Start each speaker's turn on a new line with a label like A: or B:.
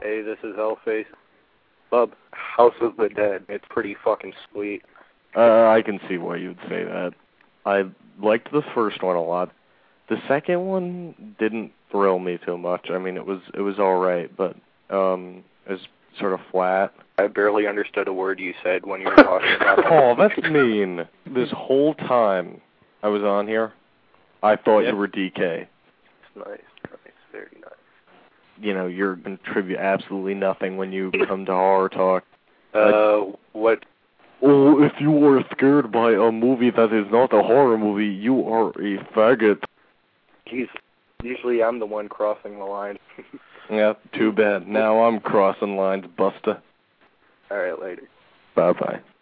A: Hey, this is Hellface. Bub, House of the Dead. It's pretty fucking sweet.
B: I can see why you'd say that. I liked the first one a lot. The second one didn't thrill me too much. I mean, it was alright, but it was sort of flat.
A: I barely understood a word you said when you were talking about that.
B: Oh, that's mean. This whole time I was on here, I thought you were DK.
A: Nice, very nice.
B: You know, you're going to contribute absolutely nothing when you come to horror talk.
A: What?
B: Oh, if you are scared by a movie that is not a horror movie, you are a faggot.
A: Jeez, usually I'm the one crossing the line.
B: Yeah, too bad. Now I'm crossing lines, Buster.
A: Alright, later.
B: Bye-bye.